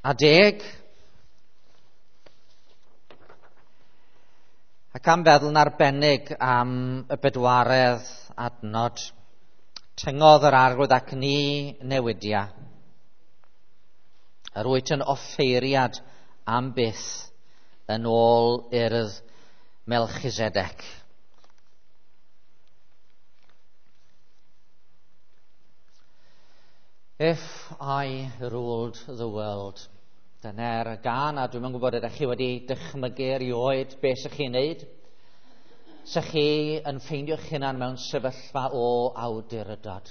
10. Ac am feddwl yn arbennig am y bedwaredd adnod, tyngodd yr arglwydd ac ni newidia. Yr wyt yn offeiriad am byth yn ôl urdd Melchizedek. If I ruled the world. Dyna'r gan, a dwi'n gwybod ydych chi wedi dychmygu erioed beth sy'ch chi'n neud. Sy'ch chi yn ffeindio'ch hunan mewn sefyllfa o awdurdod.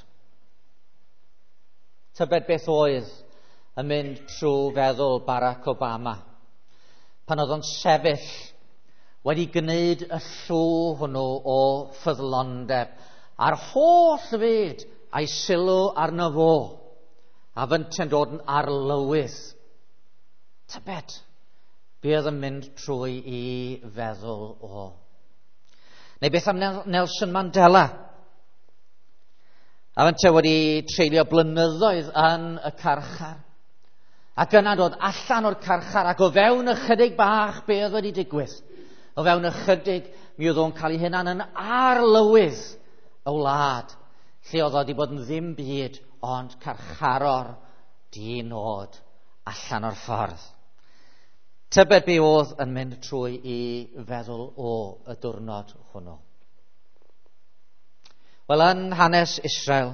Tybed beth oedd yn mynd trwy feddwl Barack Obama pan oedd o'n sefyll wedi gwneud y llw hwnnw o ffyddlondeb a'r holl fyd a'i sylw arno fo a fynt yn dod yn arlywydd. Tybed, bydd yn mynd trwy I feddwl o. Neu beth am Nelson Mandela? A fynt wedi treulio blynyddoedd yn y carchar. Ac yna dod allan o'r carchar ac o fewn ychydig bach be oedd wedi digwydd. O fewn ychydig mi oedd o'n cael ei hunan yn arlywydd y wlad lle oedd o wedi bod yn ddim byd ond carcharor di-nod allan o'r ffordd. Tybed be oedd yn mynd trwy I feddwl o y diwrnod hwnnw. Wel, yn hanes Israel,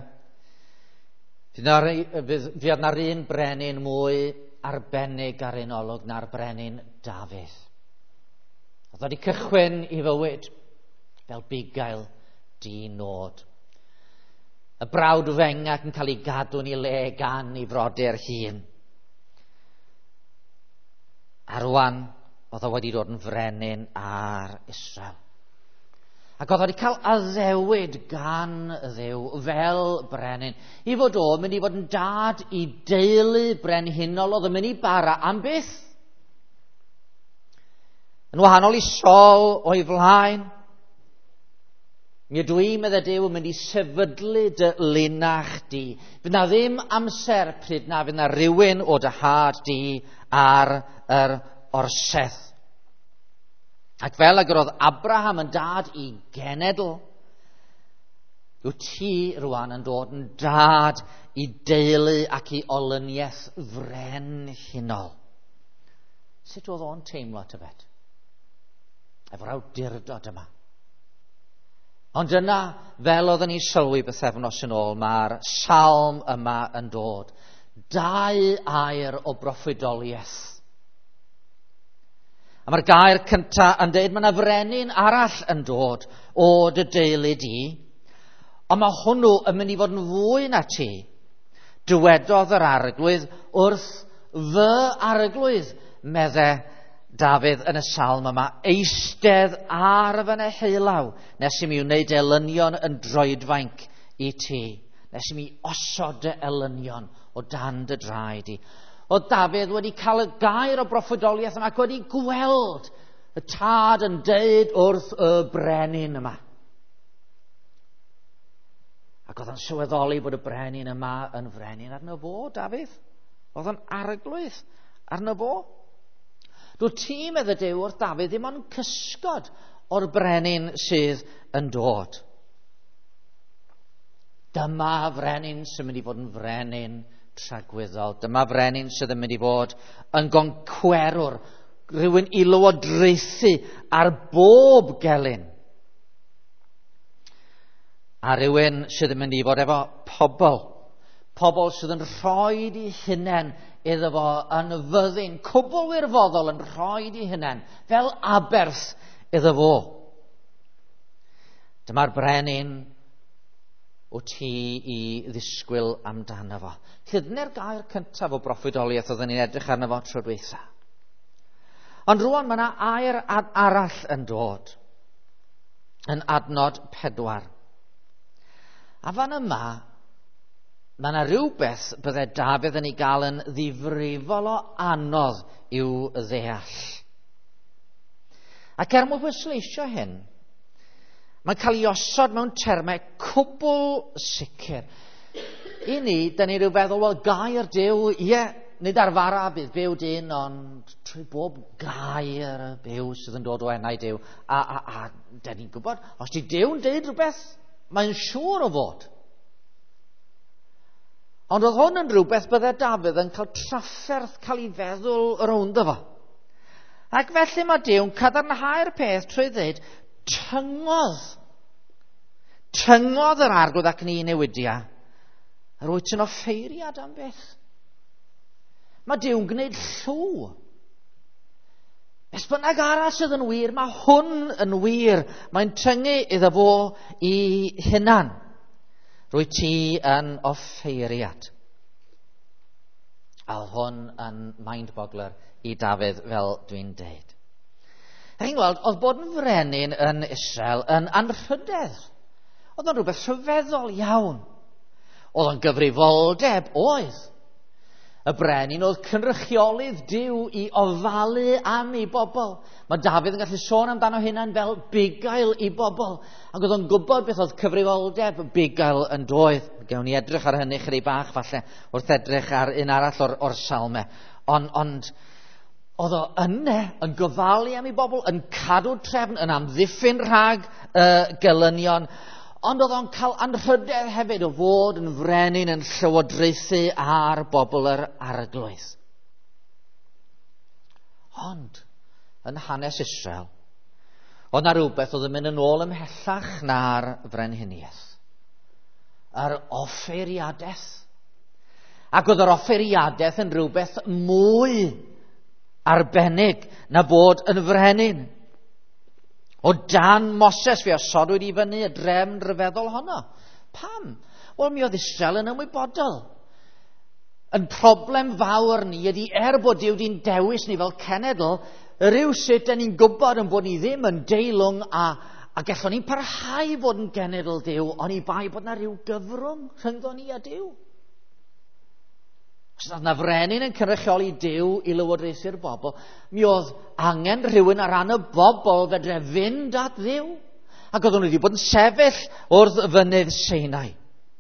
fydd na'r un brenin mwy arbennig ar unolog na'r brenin Dafydd. Oedd wedi cychwyn I fywyd fel bugail di-nod. Y brawd fengach yn cael ei gadw'n I le gan ei frodyr hun. A rwan, oedd o wedi dod yn frenin ar Israel. Ac oedd o wedi cael addewid gan Dduw fel brenin I fod o'n mynd I fod yn dad I deulu brenhinol oedd yn mynd I bara am byth. Yn wahanol I Saul o'i flaen, mi ydw i'n meddwl Duw yn mynd I sefydlu dy linach di. Fydd na ddim amser pryd na fydd na rywun o dy had di ar yr orsedd. Ac fel y roedd Abraham yn dad I genedl, yw ti rwan yn dod yn dad I deulu ac I olyniaeth frenhinol. Sut oedd o'n teimlo tybed? Efo'r awdurdod yma. Ond yna, fel oedden ni sylwi bythefnos yn ôl, mae'r salm yma yn dod. 2 air o broffwydoliaeth. A mae'r gair cyntaf yn dweud mae yna frenin arall yn dod o dy deulu di, ond mae hwnnw yn mynd I fod yn fwy na ti. Dywedodd yr arglwydd wrth fy arglwydd, meddai Dafydd yn y salm yma, eistedd ar fy nehelaw, nes I mi wneud elynion yn droedfainc I ti, nes I mi osod dy elynion o dan dy draed di. Oedd Dafydd wedi cael y gair o broffwydoliaeth yma ac wedi gweld y tad yn deud wrth y brenin yma. Ac oedd yn sylweddoli bod y brenin yma yn frenin arno fo, Dafydd. Oedd yn arglwydd arno fo. Dwi'n ti meddwl Duw wrth Dafydd ddim ond cysgod o'r brenin sydd yn dod. Dyma frenin sy'n mynd I fod yn frenin tragwyddol. Dyma frenin sydd yn mynd I fod yn goncwerwr, rhywun I lywodraethu ar bob gelyn. A rhywun sydd yn mynd I fod efo pobl sydd yn rhoi I hunain iddo fo yn fyddin, cwbl wirfoddol yn rhoi I hunain, fel aberth iddo fo. Dyma'r brenin o ti I ddisgwyl amdano fo. Llydnau'r gair cyntaf o broffwydoliaeth oedden ni'n edrych arno fo tro dwytha. Ond rwan mae yna air arall yn dod, yn adnod 4. A fan yma, mae yna rhywbeth byddai Dafydd yn ei gael yn ddifrifol o anodd i'w ddeall. Ac mwyn pwysleisio hyn, mae'n cael ei osod mewn termau cwbl sicr. I ni, da ni rhyw feddwl, wel gair Duw, ie, nid ar fara bydd byw dyn, ond trwy bob gair y byw sydd yn dod o enau Duw. A da ni'n gwybod, os di Duw'n deud rhywbeth, mae'n siŵr o fod. Ond oedd hwn yn rhywbeth bydde Dafydd yn cael trafferth cael ei feddwl rownd efo. Ac felly mae Duw'n cadarnhau'r peth trwy ddweud, tyngodd yr arglwydd ac ni newidia, yr wyt yn offeiriad am beth. Mae Duw'n gwneud llw. Beth bynnag arall sydd yn wir, mae hwn yn wir. Mae'n tyngu iddo fo i hunan. Rwy ti yn offeiriad. A oedd hwn yn mind-boggler i Dafydd fel dwi'n deud. Chi'n gweld, oedd bod yn frenin yn Israel yn anrhydedd. Oedd o'n rhywbeth rhyfeddol iawn. Oedd o'n gyfrifoldeb, oedd. Y brenin oedd cynrychiolydd Duw i ofalu am ei bobl. Mae Dafydd yn gallu sôn amdano hynna'n fel bugail i bobl. Ac oedd o'n gwybod beth oedd cyfrifoldeb bugail yn doedd. Gewn ni edrych ar hynny chydig bach falle wrth edrych ar un arall o'r salme. Ond oedd o yna yn gofalu am ei bobl, yn cadw trefn, yn amddiffyn rhag gelynion. Ond oedd o'n cael anrhydedd hefyd o fod yn frenin yn llywodraethu ar bobl yr arglwydd. Ond, yn hanes Israel, oedd na rhywbeth oedd yn mynd yn ôl ymhellach na'r frenhiniaeth. Yr offeiriadaeth. Ac oedd yr offeiriadaeth yn rhywbeth mwy arbennig na bod yn frenin. O dan Moses fe osodwyd i fyny y drefn rhyfeddol honno. Pam? Wel, mi oedd Israel yn ymwybodol. Yn problem fawr ni ydy bod Duw di'n dewis ni fel cenedl, rywsut ni'n gwybod yn bod ni ddim yn deilwng a gallwn ni'n parhau bod yn genedl Duw, ond i bai bod na ryw gyfrwng rhyngddo ni a Duw. Os oedd na frenin yn cynrychioli Duw i lywodraethu'r bobl, mi oedd angen rhywun ar ran y bobl fedre fynd at Dduw. Ac oedd nhw wedi bod yn sefyll wrth fynydd Sinai.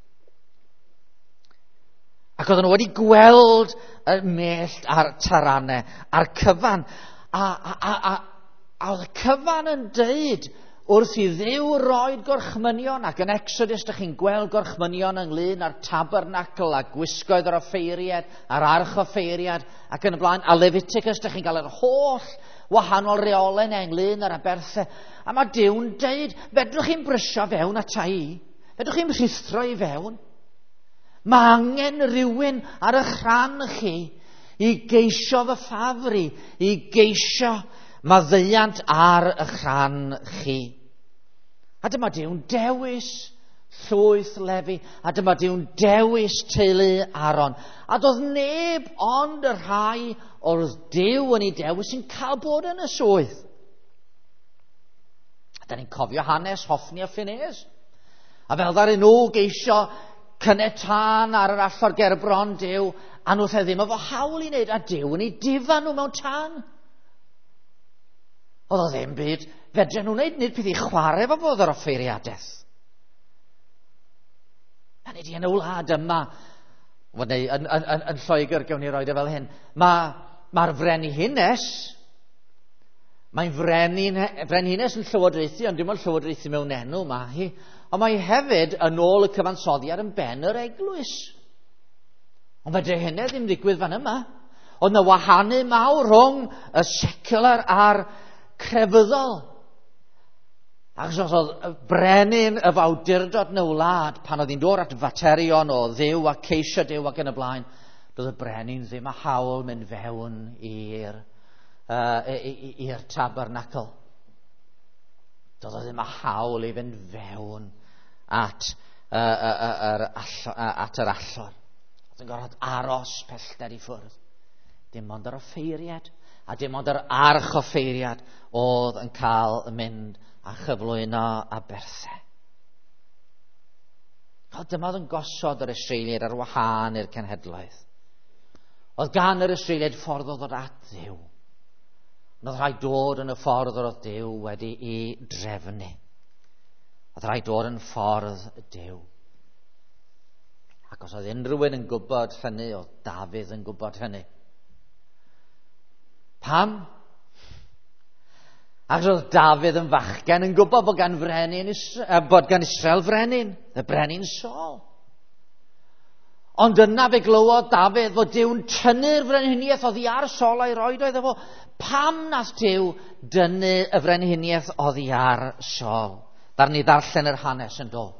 Ac oedd nhw wedi gweld y mellt a'r taranau, a'r cyfan. A oedd y cyfan yn deud wrth i Dduw roed gorchmynion, ac yn Exodus ydych chi'n gweld gorchmynion ynglyn â'r tabernacl a gwisgoedd yr offeiriad, a'r arch offeiriad, ac yn y blaen, a Leviticus ydych chi'n cael yr holl wahanol reolen ynglyn â'r aberthau. A mae Duw'n deud, fedrwch chi'n brysio fewn ata i, fedrwch chi'n rhithro i fewn. Mae angen rhywun ar y rhan chi i geisio fy ffafri, i geisio maddeuant ar y rhan chi. A dyma Duw'n dewis llwyth Lefi, a dyma Duw'n dewis teulu Aaron. A doedd neb ond y rhai o'r Duw yn ei dewis sy'n cael bod yn y swydd. A da ni'n cofio hanes Hofni a Phinehas. A fel ddari nhw geisio cynetân ar yr allor gerbron Duw, a nhw ddim efo hawl i wneud, a Duw yn ei difan nhw mewn tân. Oedd o ddim byd, fedre nhw wneud nid bydd i chwarae fo fod yr offeiriadaeth. A nid i yn y wlad yma, yn Lloegr gewn ni roed e fel hyn, mae'r frenhines, mae'n frenhines yn llywodraethu, ond dim ond llywodraethu mewn enw mae hi, ond mae hefyd yn ôl y cyfansoddiad yn ben yr eglwys. Ond fedre hynny ddim digwydd fan yma. Oedd na wahanu mawr rhwng y secular a'r crefyddol. Ac os oedd brenin y fawdurdod yn y wlad, pan oedd hi'n dod at faterion o Dduw a ceisio Duw ac yn y blaen, doedd y brenin ddim â hawl mynd fewn i'r tabernacl. Doedd o ddim â hawl i fynd fewn at yr allor. Oedd yn gorfod aros pellter i ffwrdd. Dim ond yr offeiriad, a dim ond yr arch offeiriad oedd yn cael mynd a chyflwyno aberthau. Dyma oedd yn gosod yr Israeliad ar wahân i'r cenhedlaeth. Oedd gan yr Israeliad ffordd o ddod at Dduw. Oedd rhaid dod yn y ffordd o'r Dduw wedi i drefnu. Oedd rhaid dod yn ffordd Dduw. Ac os oedd unrhyw un yn gwybod hynny, oedd Dafydd yn gwybod hynny. Pam? Ac oedd Dafydd yn fachgen yn gwybod bod gan Israel frenin, y brenin Saul. Ond yna fe glywodd Dafydd fod Duw'n tynnu'r frenhiniaeth oddi ar Saul a'i roed oedd efo. Pam nath Duw dynnu y frenhiniaeth oddi ar Saul? Dar ni ddarllen yr hanes yn dod.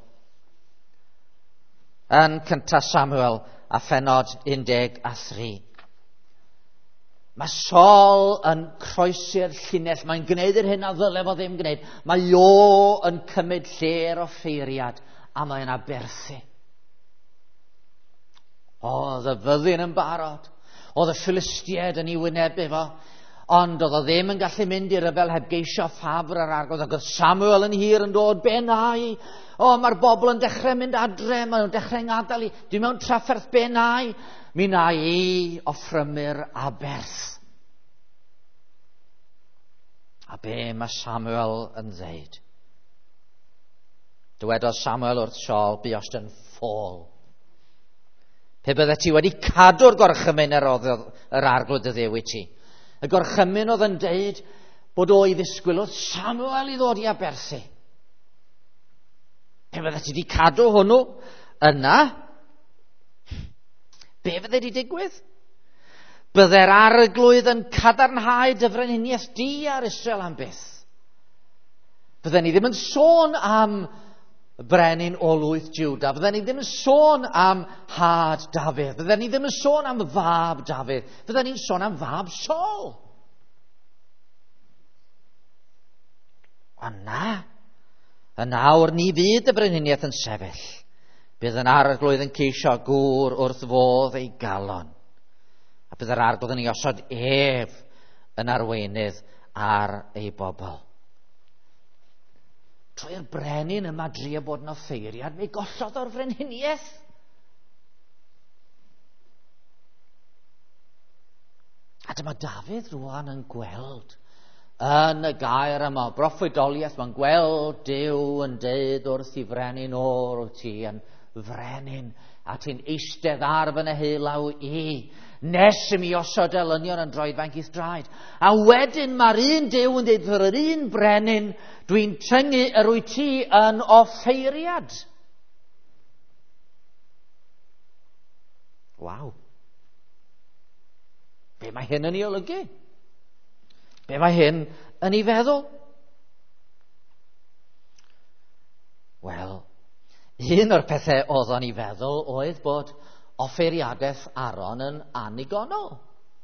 Yn Cynta Samuel a phenod 13. Mae Saul yn croesi'r llinell. Mae'n gwneud yr hyn a ddyle fo ddim gwneud. Mae o yn cymryd lle'r offeiriad a mae'n aberthu. Oedd y fyddin yn barod. Oedd y Philistiaid yn ei wynebu fo. Ond oedd o ddim yn gallu mynd i ryfel heb geisio ffafr yr arglwydd. Ac oedd Samuel yn hir yn dod, be nai? Mae'r bobl yn dechrau mynd adre, maen nhw'n dechrau'n gadael i. Dwi'n mewn trafferth, be nai? Mi nai i offrymir aberth. A be mae Samuel yn ddeud? Dywedodd Samuel wrth Saul, bu os yn ffôl. Pe bydde ti wedi cadw'r gorchymyn yr arglwydd y ddew i ti. Y gorchymyn oedd yn deud bod o i ddisgwyl oedd Samuel i ddod i aberthu. Pe bydde ti wedi cadw hwnnw yna, be fydde wedi digwydd? Bydde'r arglwydd yn cadarnhau dyfreniniaeth di ar Israel am byth. Bydden ni ddim yn sôn am brenin olwyth Juda. Bydden ni ddim yn sôn am had Dafydd. Bydden ni ddim yn sôn am fab Dafydd. Bydden ni'n sôn am fab Saul. A y nawr ni fydd y brenhiniaeth yn sefyll. Bydd yn arglwydd yn ceisio gŵr wrth fodd ei galon. A bydd yr arglwydd yn ei osod yn arweinydd ar ei bobl. Trwy'r brenin yma drio bod yn offeiriad, mi gollodd o'r frenhiniaeth. A dyma Dafydd rwan yn gweld yn y gair yma, broffwydoliaeth, mae'n gweld Duw yn deud wrth i frenin o'r ti yn frenin, a ti'n eistedd ar fy nehelaw i, nes i mi osod elynion yn droedfaint i'th draed. A wedyn mae'r un Duw yn deud yr un brenin, dwi'n tyngu yr wyt ti yn offeiriad. Waw. Be mae hyn yn ei olygu? Be mae hyn yn ei feddwl? Wel, un o'r pethau oedd o'n ei feddwl oedd bod offeiriadaeth Aaron yn anigonol.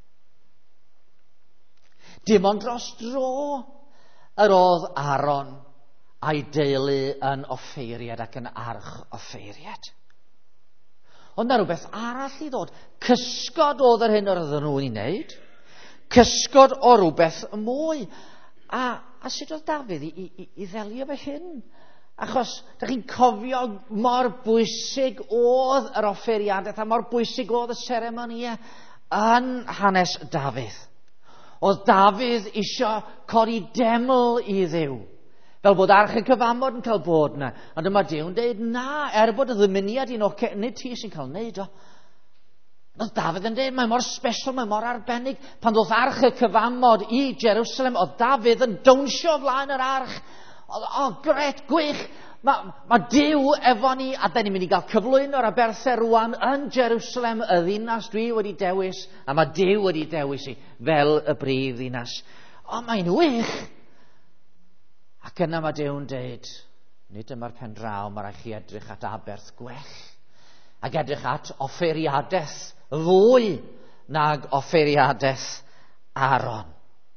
Dim ond dros dro yr oedd Aaron a'i deulu yn offeiriad ac yn arch offeiriad. Ond na rhywbeth arall i ddod. Cysgod oedd yr hyn oedd nhw'n ei wneud. Cysgod o rhywbeth mwy. A sut oedd Dafydd i ddelio fe hyn? Achos, da chi'n cofio mor bwysig oedd yr offeiriadaeth a mor bwysig oedd y seremonia yn hanes Dafydd. Oedd Dafydd eisiau codi deml i Dduw. Fel bod arch y cyfamod yn cael bod yna. Ond dyma Duw'n deud, na, bod y ddymuniad un o'r nid ti sy'n cael wneud o. Oedd Dafydd yn deud, mae mor special, mae mor arbennig. Pan ddoth arch y cyfamod i Jerusalem, oedd Dafydd yn dawnsio flaen yr arch. Gret, gwych. Mae Duw efo ni, a da ni'n mynd i gael cyflwyno'r aberthau rwan yn Jerusalem, y ddinas dwi wedi dewis, a mae Duw wedi dewis i fel y brif ddinas. Mae'n wych. Ac yna mae Duw'n deud, nid yma'r pen draw, mae rhaid chi edrych at aberth gwell, ac edrych at offeiriadaeth fwy nag offeiriadaeth Aaron.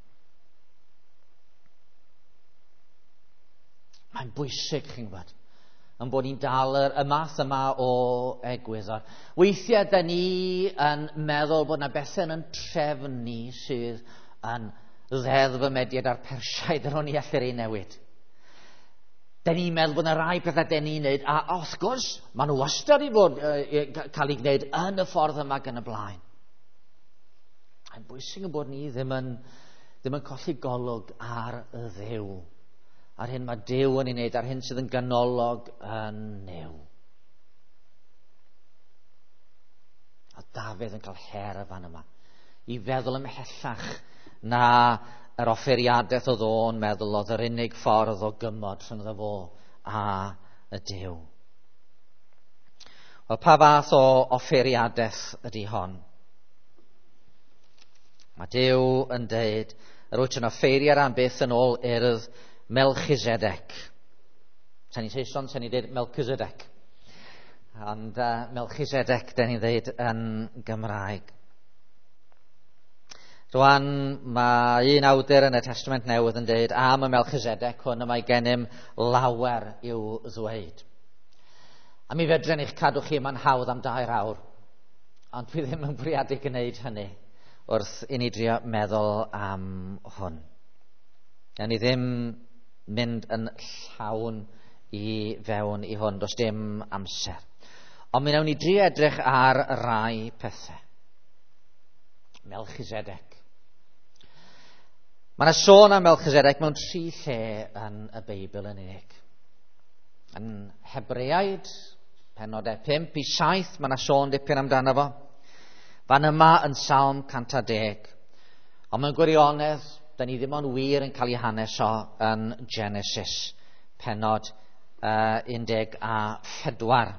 Mae'n bwysig, chi'n gwybod, yn bod ni'n dal y math yma o egwyddor. Weithiau, da ni yn meddwl bod yna bethau yn trefn ni sydd yn ddeddf y mediad a'r Persiaid ar hwn i allu'r ei newid. Da ni'n meddwl bod yna rai pethau da ni'n neud, a wrth gwrs, maen nhw wastad i fod cael ei gwneud yn y ffordd yma gan y blaen. Mae'n bwysig yn bod ni ddim yn colli golwg ar y Dduw, ar hyn mae Duw yn ei wneud, ar hyn sydd yn ganolog yn new. A Dafydd yn cael her y fan yma. I feddwl ymhellach na yr offeriadaeth oedd o'n meddwl oedd yr unig ffordd o gymod rhwng fo a y Duw. Wel, pa fath o offeriadaeth ydy hon? Mae Duw yn deud, yr wyt yn offeriad am beth yn ôl urdd Melchizedek. Sa'n ni'n Saeson, sa'n ni'n deud Melchizedek. Ond Melchizedek, da ni'n deud yn Gymraeg. Rwan, mae un awdur yn y Testament Newydd yn deud, am y Melchizedek, hwn y mae gennym lawer i'w ddweud. A mi fedren i'ch cadw chi yma'n hawdd am 2 awr. Ond dwi ddim yn bwriadu gwneud hynny wrth i ni drio meddwl am hwn. Da ni ddim mynd yn llawn i fewn i hwn, does dim amser. Ond mi wnawn ni drio edrych ar rai pethau. Melchizedek. Mae yna sôn am Melchizedek mewn 3 lle yn y Beibl yn unig. Yn Hebreaid, penodau 5 i 7, mae yna sôn dipyn amdano fo. Fan yma yn Salm 110. Ond mewn gwirionedd, da ni ddim ond wir yn cael ei hanes o yn Genesis, penod 14.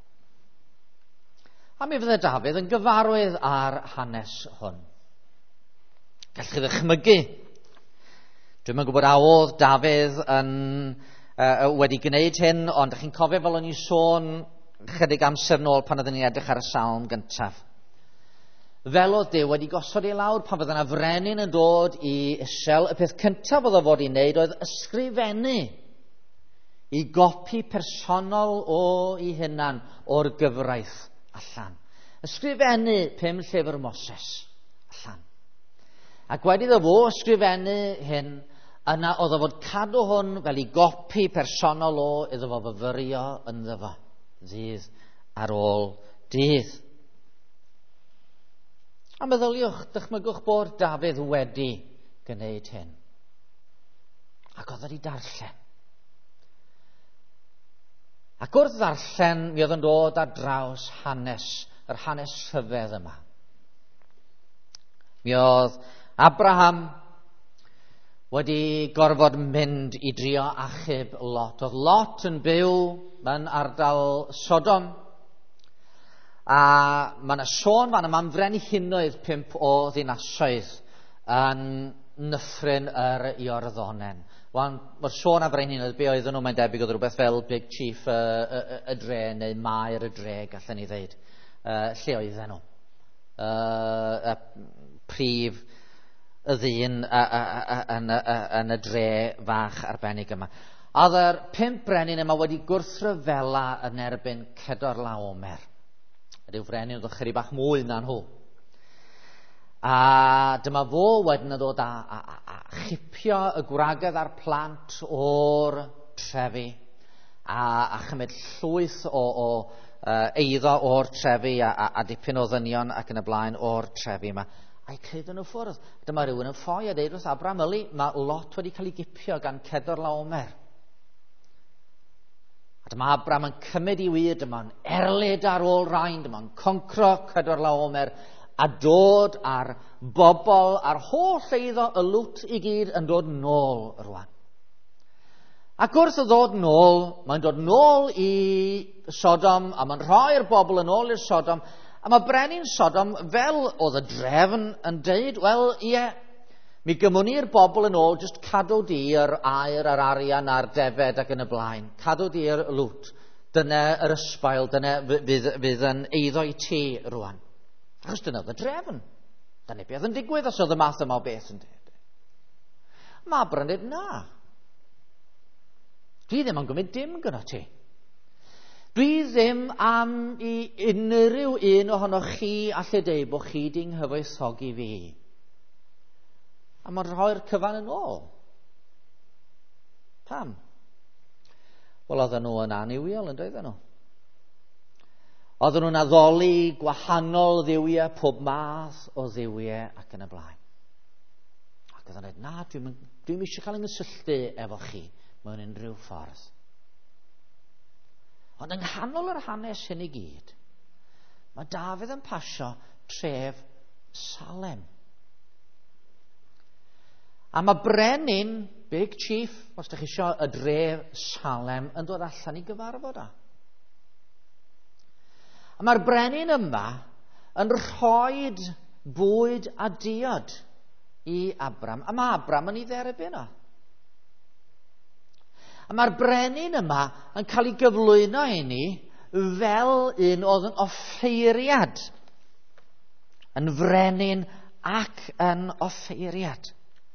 A mi fydde Dafydd yn gyfarwydd ar hanes hwn. Gallwch chi ddychmygu. Dwi'n yn gwybod a oedd Dafydd wedi gwneud hyn, ond ydych chi'n cofio fel o'n i sôn chydig amser nôl pan oeddwn ni'n edrych ar y salm gyntaf. Fel oedd Duw wedi gosod ei lawr pan fydde yna frenin yn dod i Israel, y peth cyntaf oedd o fod i wneud oedd ysgrifennu i gopi personol o ei hunan o'r gyfraith allan. Ysgrifennu 5 llyfr Moses allan. Ac wedi iddo fo ysgrifennu hyn, yna oedd o fod cadw hwn fel i gopi personol o iddo fo fyfyrio ynddo fo, ddydd ar ôl dydd. A meddyliwch, dychmygwch bod Dafydd wedi gwneud hyn. Ac oedd wedi darllen. Ac wrth ddarllen, mi oedd yn dod ar draws yr hanes rhyfedd yma. Mi oedd Abraham wedi gorfod mynd i drio achub Lot. Oedd Lot yn byw mewn ardal Sodom. A mae yna sôn fan yma am frenhinoedd 5 o ddinasoedd yn nyffryn yr Iorddonen. Mae'r sôn am frenhinoedd, be oedden nhw, mae'n debyg oedd rhywbeth fel Big Chief y dre, neu Maer y dre, gallen ni ddeud. Lle oedden nhw? Prif y ddyn yn y dre fach arbennig yma. Oedd yr 5 brenin yma wedi gwrthryfela yn erbyn Cedorlaomer. Ydyw frenin oedd chydig bach mwy na nhw. A dyma fo wedyn yn dod a chipio y gwragedd a'r plant o'r trefi a chymryd llwyth o eiddo o'r trefi a dipyn o ddynion ac yn y blaen o'r trefi yma. A'i ceid nhw ffwrdd. Dyma rhywun yn ffoi a deud wrth Abraham, yli, mae Lot wedi cael ei gipio gan Cedorlaomer. A dyma Abraham yn cymryd i wir, dyma'n erlyd ar ôl rhain, dyma'n concro Cedorlaomer, a dod ar bobl, a'r holl eiddo y lwt i gyd yn dod nôl rwan. Ac wrth y ddod nôl, mae'n dod nôl i Sodom, a mae'n rhoi'r bobl yn ôl i'r Sodom, a mae brenin Sodom, fel oedd y drefn yn deud, wel, ie, mi gymwni'r bobl yn ôl, jyst cadw di yr air, a'r arian, a'r defed ac yn y blaen. Cadw di'r lwt. Dyna yr ysbail, dyna fydd yn eiddo i ti rwan. Achos dyna oedd y drefn. Dyna beth yn digwydd os oedd y math yma o beth yn dweud. Mae Abraham yn dweud, na. Dwi ddim yn gymryd dim gyda ti. Dwi ddim am i unrhyw un ohonoch chi allu deud bod chi di'n nghyfoethogi fi. A mae'n rhoi'r cyfan yn ôl. Pam? Wel, oedden nhw yn aniwiol yn doedden nhw. Oedden nhw'n addoli gwahanol dduwiau, pob math o dduwiau ac yn y blaen. Ac oedden nhw'n dweud, na, dwi'n eisiau cael yng nghysylltu efo chi mewn unrhyw ffordd. Ond yng nghanol yr hanes hyn i gyd, Mae Dafydd yn pasio tref Salem. A mae brenin, Big Chief, os ydych chi isio y dref Salem, yn dod allan i gyfarfod â. A mae'r brenin yma yn rhoi bwyd a diod i Abram. A mae Abram yn ei dderbyn o. A mae'r brenin yma yn cael ei gyflwyno i ni fel un oedd yn offeiriad. Yn frenin ac yn offeiriad.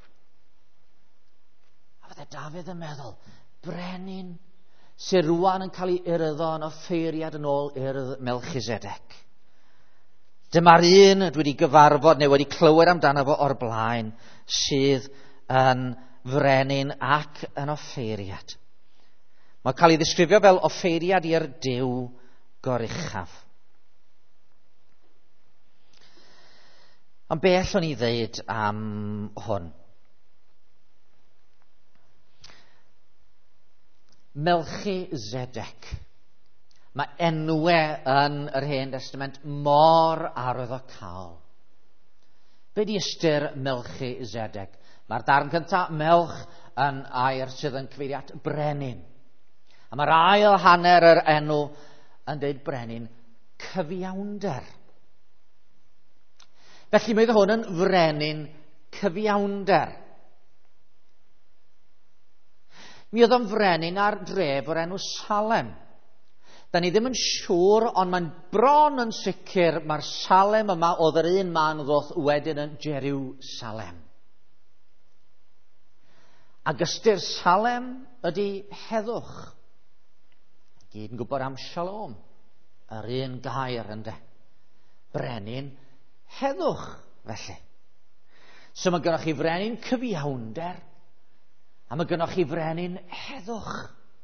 A fydde Dafydd yn meddwl, brenin sy'n rwan yn cael ei uryddo yn offeiriad yn ôl urdd Melchizedek. Dyma'r un dwi wedi gyfarfod neu wedi clywed amdano fo o'r blaen sydd yn frenin ac yn offeiriad. Mae'n cael ei ddisgrifio fel offeiriad i'r Duw goruchaf. Ond beth o'n i ddeud am hwn? Melchizedek. Mae enwau yn yr Hen Testament mor arwyddocaol. Be di ystyr Melchizedek? Mae'r darn cyntaf, melch, yn air sydd yn cyfeirio at brenin. A mae'r ail hanner yr enw yn dweud brenin cyfiawnder. Felly mae hwn yn frenin cyfiawnder. Mi oedd o'n frenin ar dref o'r enw Salem. Da ni ddim yn siŵr, ond mae'n bron yn sicr mae'r Salem yma oedd yr un man ddoth wedyn yn Jerusalem. Ac ystyr Salem ydy heddwch. Gyd yn gwybod am Shalom, yr un gair ynde. Brenin heddwch felly. So mae gennych chi frenin cyfiawnder, a mae gennych chi frenin heddwch.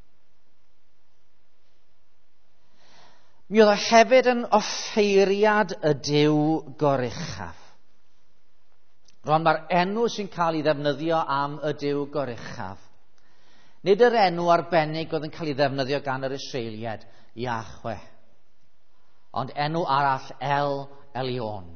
Mi oedd o hefyd yn offeiriad y Duw goruchaf. Rwan mae'r enw sy'n cael ei ddefnyddio am y Duw goruchaf. Nid yr enw arbennig oedd yn cael ei ddefnyddio gan yr Israeliad, Yahweh. Ond enw arall El Elyon.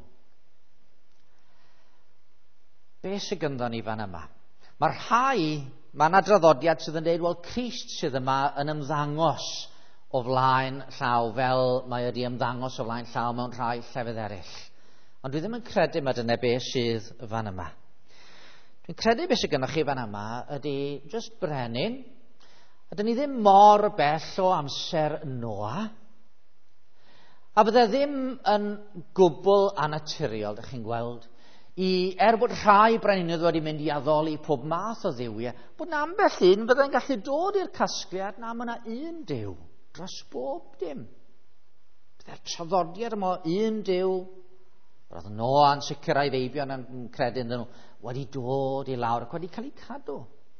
Be sy'n gynddon ni fan yma? Mae'n adroddodiad sydd yn dweud, wel, Crist sydd yma yn ymddangos o flaen llaw, fel mae wedi ymddangos o flaen llaw mewn rhai llefydd eraill. Ond dwi ddim yn credu mae dyna be sydd fan yma. Dwi'n credu beth sydd gennych chi fan yma ydy just brenin. Ydyn ni ddim mor bell o amser Noa. A bydde ddim yn gwbl anaturiol, ydych chi'n gweld, bod rhai breninwyr wedi mynd i addoli pob math o dduwiau, bod na ambell un bydde'n gallu dod i'r casgliad na mae yna un Duw dros bob dim. Bydde'r traddodiad yma un Duw. Roedd Noa yn sicrhau feibion yn credu yn nhw wedi dod i lawr ac wedi cael ei cadw.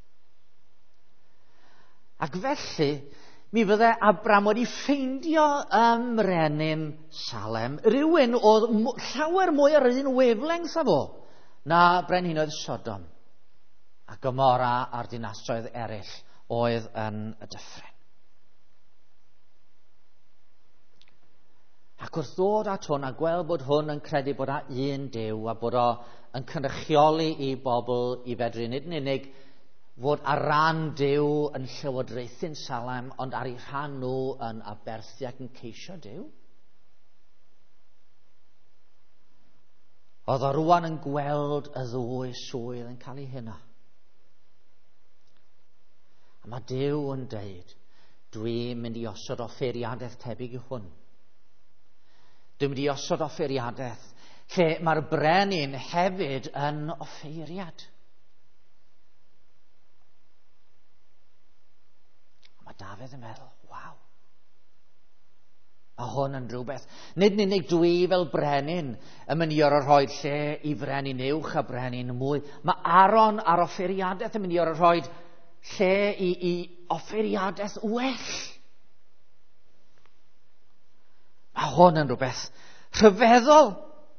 Ac felly, mi fydde Abram wedi ffeindio brenin Salem, rhywun oedd llawer mwy ar un wavelength a fo na brenhinoedd Sodom a Gomora a'r dinasoedd eraill oedd yn y dyffryn. Ac wrth ddod at hwn a gweld bod hwn yn credu bod un Duw a bod o yn cynrychioli i bobl i fedru nid yn unig fod ar ran Duw yn llywodraethu'n Salem, ond ar ei rhan nhw yn aberthu ac yn ceisio Duw. Oedd o rwan yn gweld y ddwy swydd yn cael ei hynna. A mae Duw yn dweud, dwi'n mynd i osod offeiriadaeth tebyg i hwn. Dwi'n mynd i osod offeiriadaeth lle mae'r brenin hefyd yn offeiriad. Mae Dafydd yn meddwl, waw. Mae hwn yn rhywbeth. Nid yn unig dwi fel brenin yn mynd i rhoi lle i brenin uwch a brenin mwy. Mae Aaron ar offeiriadaeth yn mynd i rhoi lle i offeiriadaeth well. Mae hwn yn rhywbeth rhyfeddol.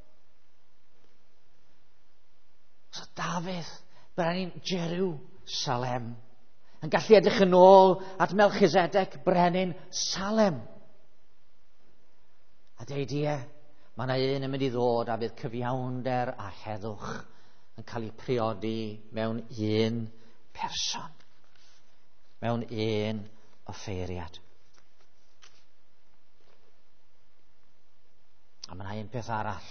So Dafydd, brenin Jerusalem, yn gallu edrych yn ôl at Melchizedek, brenin Salem. A deud ie, mae yna un yn mynd i ddod a bydd cyfiawnder a heddwch yn cael ei priodi mewn un person. Mewn un offeiriad. A mae yna un peth arall.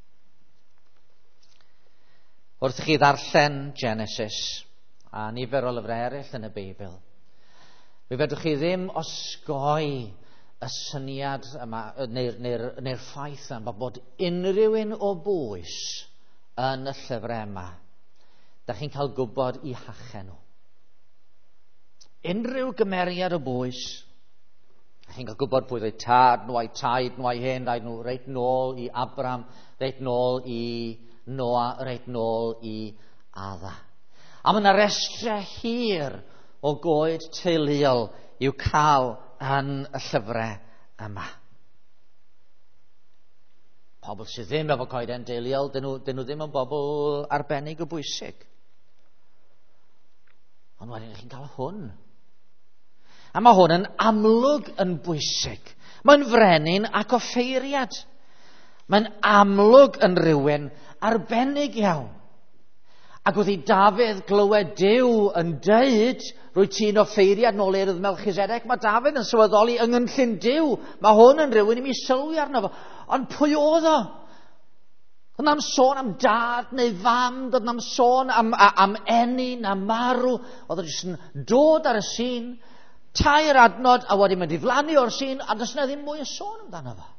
Wrth i chi ddarllen Genesis a nifer o lyfrau eraill yn y Beibl, fe fedrwch chi ddim osgoi y syniad yma, neu'r ffaith yma bod unrhyw un o bwys yn y llyfrau yma, da chi'n cael gwybod i hachen nhw. Unrhyw gymeriad o bwys, da chi'n cael gwybod pwy oedd tad nhw, a'i taid nhw, a'i hen daid nhw, reit nôl i Abram, reit nôl i Noa, reit nôl i Adda. A mae yna restrau hir o goed teuluol i'w cael yn y llyfrau yma. Pobl sydd ddim efo coeden deuluol, dyn nhw ddim yn bobl arbennig o bwysig. Ond wedyn chi'n cael hwn. A mae hwn yn amlwg yn bwysig. Mae'n frenin ac offeiriad. Mae'n amlwg yn rywun arbennig iawn. Ac wrth i Dafydd glywed Duw yn deud, rwyt ti'n offeiriad nôl urdd Melchizedek, mae Dafydd yn sylweddoli yngynllun Duw. Mae hwn yn rywun i mi sylwi arno fo. Ond pwy oedd o? Doedd na'm sôn am dad neu fam, doedd na'm sôn am eni na marw. Oedd o jyst yn dod ar y sîn, tair adnod, a wedi mynd i diflannu o'r sîn, a does na ddim mwy o sôn amdano fo.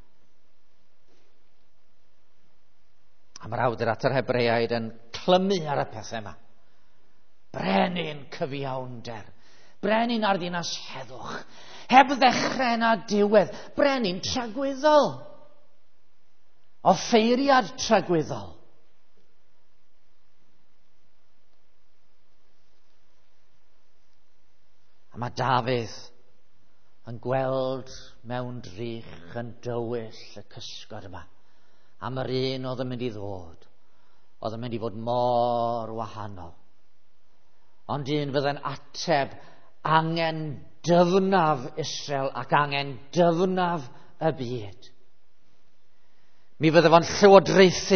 A mae'r awdur at yr Hebreaid yn clymu ar y pethau yma. Brenin cyfiawnder. Brenin ar ddinas heddwch. Heb ddechrau na diwedd. Brenin tragwyddol. Offeiriad tragwyddol. A mae Dafydd yn gweld mewn drych yn dywyll y cysgod yma. Am yr un oedd yn mynd i ddod. Oedd yn mynd i fod mor wahanol. Ond un fydde'n ateb angen dyfnaf Israel ac angen dyfnaf y byd. Mi fydde fo'n llywodraethu.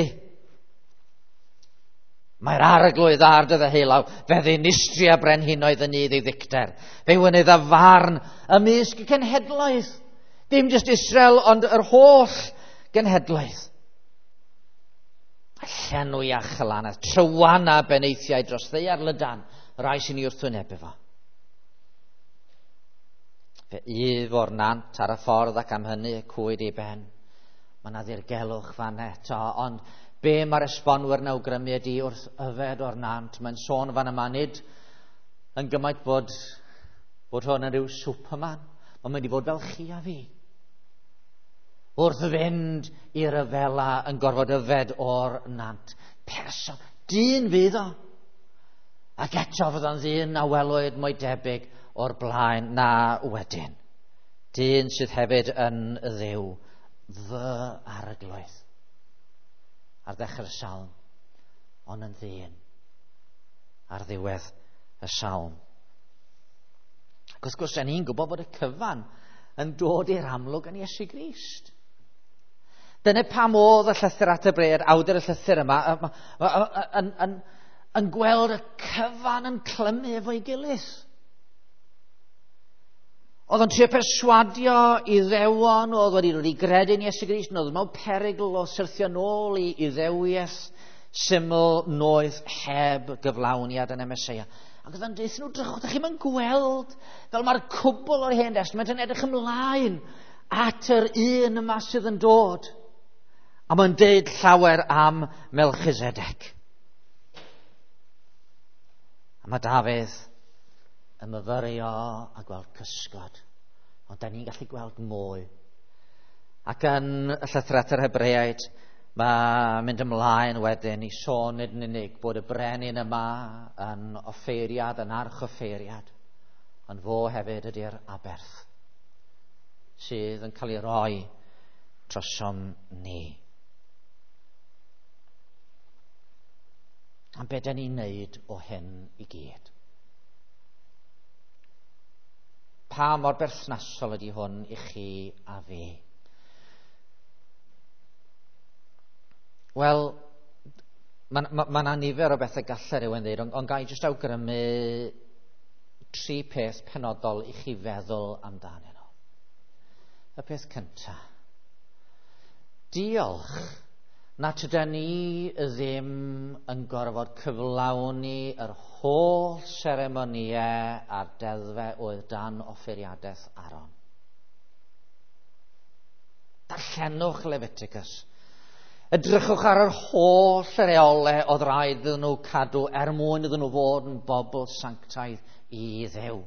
Mae'r arglwydd ar dy ddehelaw, fe ddinistria brenhinoedd yn ei ddiddicter. Fe wynydd a farn ymysg y cenhedlaeth. Dim jyst Israel, ond yr holl genhedlaeth. Llenwi a chylanedd, trywana beneithiau dros ddeiar lydan, rai sy'n ei wrthwynebu fo. Fe yf o'r nant ar y ffordd ac am hynny y cwyd i ben. Mae yna ddirgelwch fan eto, ond be mae'r esbonwyr yn awgrymu ydi wrth yfed o'r nant. Mae'n sôn fan yma nid yn gymaint bod hwn yn rhyw Superman. Mae'n mynd i fod fel chi a fi. Wrth fynd i'r yfela yn gorfod yfed o'r nant. Person, dyn fydd o. Ac eto fydd o'n ddyn a welwyd mwy debyg o'r blaen na wedyn. Dyn sydd hefyd yn Dduw, fy arglwydd. Ar ddechrau'r salm, ond yn ddyn. Ar ddiwedd y salm. Ac wrth gwrs, ni'n gwybod bod y cyfan yn dod i'r amlwg yn Iesu Grist. Dyna pam oedd y llythyr at y Hebreaid, awdur y llythyr yma, yn gweld y cyfan yn clymu efo'i gilydd. Oedd yn trio perswadio i ddewon, oedd wedi dod i gredu'n Iesu Grist, oedd mewn perygl o syrthio nôl i ddewiaeth syml noeth heb gyflawniad yn y Meseia. Ac oedd yn deud nhw, ydych chi'n mynd gweld fel mae'r cwbl o'r Hen Testament yn edrych ymlaen at yr un yma sydd yn dod. A mae'n deud llawer am Melchizedek. A mae Dafydd yn myfyrio a gweld cysgod. Ond da ni'n gallu gweld mwy. Ac yn y llythyr at yr Hebreaid, mae'n mynd ymlaen wedyn i sôn nid yn unig bod y brenin yma yn offeiriad, yn archoffeiriad. Ond fo hefyd ydy'r aberth sydd yn cael ei roi trosom ni. Am be da ni'n neud o hyn i gyd? Pa mor berthnasol ydy hwn i chi a fi? Wel, mae nifer o bethau gallu rhywun ddeud, ond gai jyst awgrymu 3 peth penodol i chi feddwl amdanyn nhw. Y peth cyntaf. Diolch nad ydyn ni ddim yn gorfod cyflawni yr holl seremonïau a'r deddfe oedd dan offeiriadaeth Aron. Darllenwch Leviticus. Edrychwch ar yr holl reolau oedd rhaid iddyn nhw cadw mwyn iddyn nhw fod yn bobl sanctaidd i Dduw.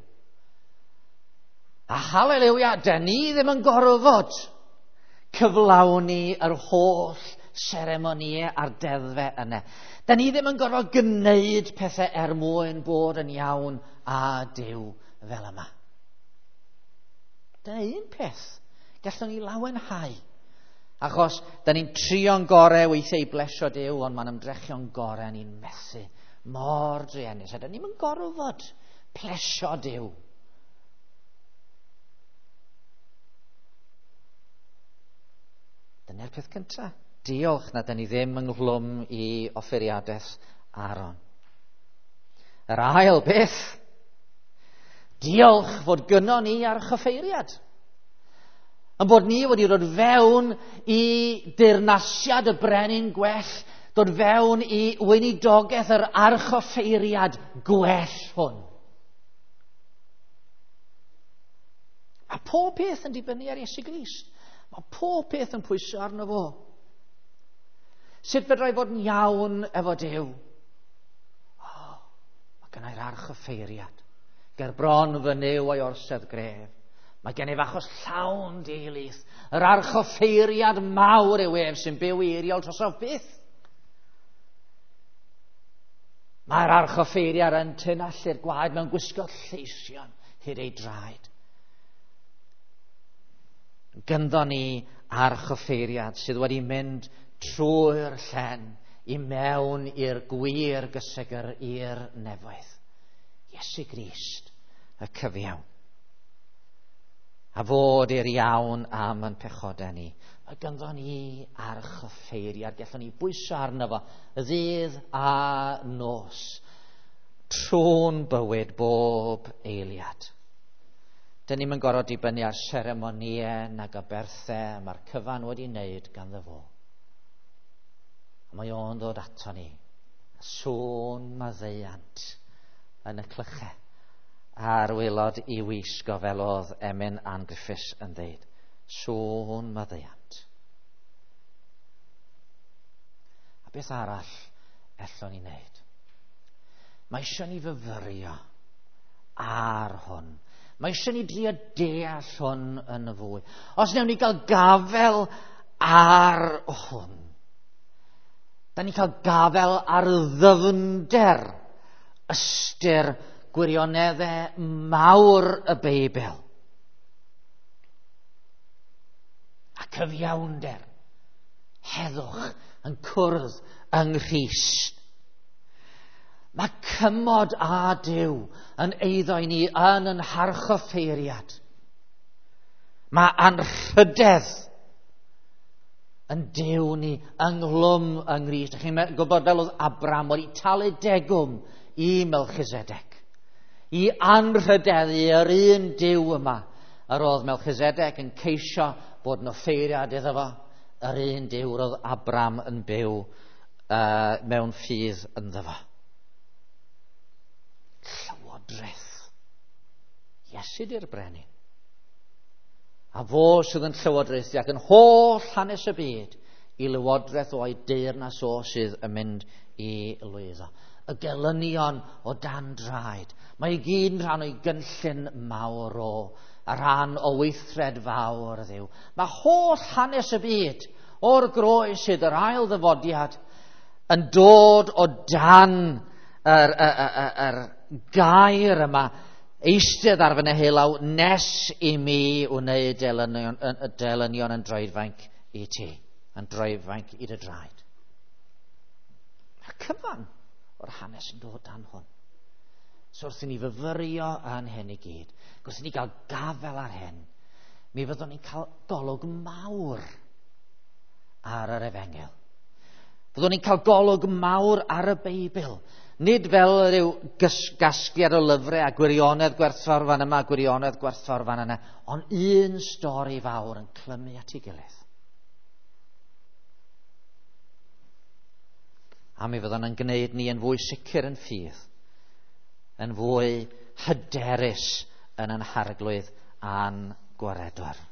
A haleluia, dyn ni ddim yn gorfod cyflawni yr holl seremonïau a'r deddfe yna. Dyn ni ddim yn gorfod gwneud pethau mwyn bod yn iawn a Duw fel yma. Dyna un peth gallwn ni lawenhau. Achos, da ni'n trio'n gorau weithiau i blesio Duw, ond mae'n ymdrechio'n gorau ni'n methu mor druenus. A da ni'n gorfod plesio Duw. Dyna'r peth cyntaf. Diolch na da ni ddim yn nghlwm i offeiriadaeth Aron. Yr ail beth. Diolch fod gynnon ni archoffeiriad. Yn bod ni wedi dod fewn i dirnasiad y brenin gwell, dod fewn i weinidogaeth yr archoffeiriad gwell hwn. Mae pob peth yn dibynnu ar Iesu Grist. Mae pob peth yn pwysio arno fo. Sut fedrai fod yn iawn efo Duw? Mae gennai'r archoffeiriad. Ger bron fy nyw a'i orsedd gref. Mae gen i fachos llawn deilith. Yr archoffeiriad mawr yw ef sy'n byw eiriol drosodd byth. Mae'r archoffeiriad yn tynallu'r gwaed mewn gwisgo lleision hyd ei draed. Gynddo ni archoffeiriad sydd wedi mynd trwy'r llen i mewn i'r gwir gysegur i'r nefoedd. Iesu Grist, y cyfiawn. A fod i'r iawn am yn pechodau ni. Mae gynddo ni archoffeiriad. Gallwn ni bwyso arno fo ddydd a nos trwy'n bywyd bob eiliad. Dyn ni'n mynd gorfod dibynnu ar seremonïau nag o berthau mae'r cyfan wedi wneud ganddo fo. A mae o'n dod ato ni. Sŵn maddeuant yn y clychau. A'r waelod i wisgo fel oedd Emyn Ann Griffiths yn dweud. Sŵn maddeuant. A beth arall ellwn ni wneud? Mae eisiau ni fyfyrio ar hwn. Mae eisiau ni drio deall hwn yn y fwy. Os newn ni gael gafel ar hwn, da ni cael gafel ar ddyfnder ystyr gwirioneddau mawr y Beibl. A cyfiawnder, heddwch yn cwrdd yng Nghrist. Mae cymod a Duw yn eiddo i ni yn harchoffeiriad. Mae anrhydedd yn Duw ni ynglwm yng Nghrist. Chi'n gwybod fel oedd Abram wedi talu degwm i Melchizedek. I anrhydeddu yr un Duw yma. Yr oedd Melchizedek yn ceisio bod yn offeiriad iddo fo. Yr un Duw roedd Abram yn byw mewn ffydd ynddo fo. Llywodraeth. Iesu di'r brenin. A fo sydd yn llywodraethu ac yn holl hanes y byd i lywodraeth o ei deyrnas o sydd yn mynd i lwyddo. Y gelynion o dan draed. Mae i gyd yn rhan o'i gynllun mawr o, a rhan o weithred fawr Dduw. Mae holl hanes y byd o'r groes sydd yr ail ddyfodiad yn dod o dan yr gair yma eistedd ar fy nehilaw nes i mi wneud delynion yn droedfainc i ti, yn droedfainc i dy draed. Mae cyfan o'r hanes yn dod dan hwn. So wrth i ni fyfyrio yn hyn i gyd, wrth i ni gael gafel ar hyn, mi fyddwn ni'n cael golwg mawr ar yr Efengel. Fyddwn ni'n cael golwg mawr ar y Beibl. Nid fel rhyw gasgliad o lyfrau a gwirionedd gwerthfawr yma, gwirionedd gwerthfawr fan yna, ond un stori fawr yn clymu at ei gilydd. A mi fyddan yn gwneud ni yn fwy sicr yn ffydd, yn fwy hyderus yn ein harglwydd a'n gwaredwr.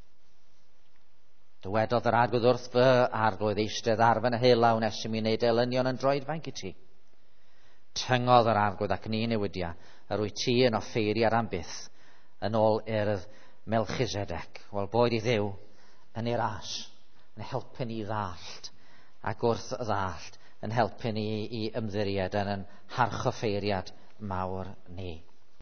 Dywedodd yr arglwydd wrth fy arglwydd eistedd ar fy helaw nes i mi wneud elynion yn droed fainc i ti. Tyngodd yr arglwydd ac ni newidia, yr wyt ti yn offeiriad am byth, yn ôl urdd Melchizedek. Wel, boed i Dduw yn ei ras, yn helpu ni ddallt, ac wrth ddallt, yn helpu ni i ymddiried yn ein harchoffeiriad mawr ni.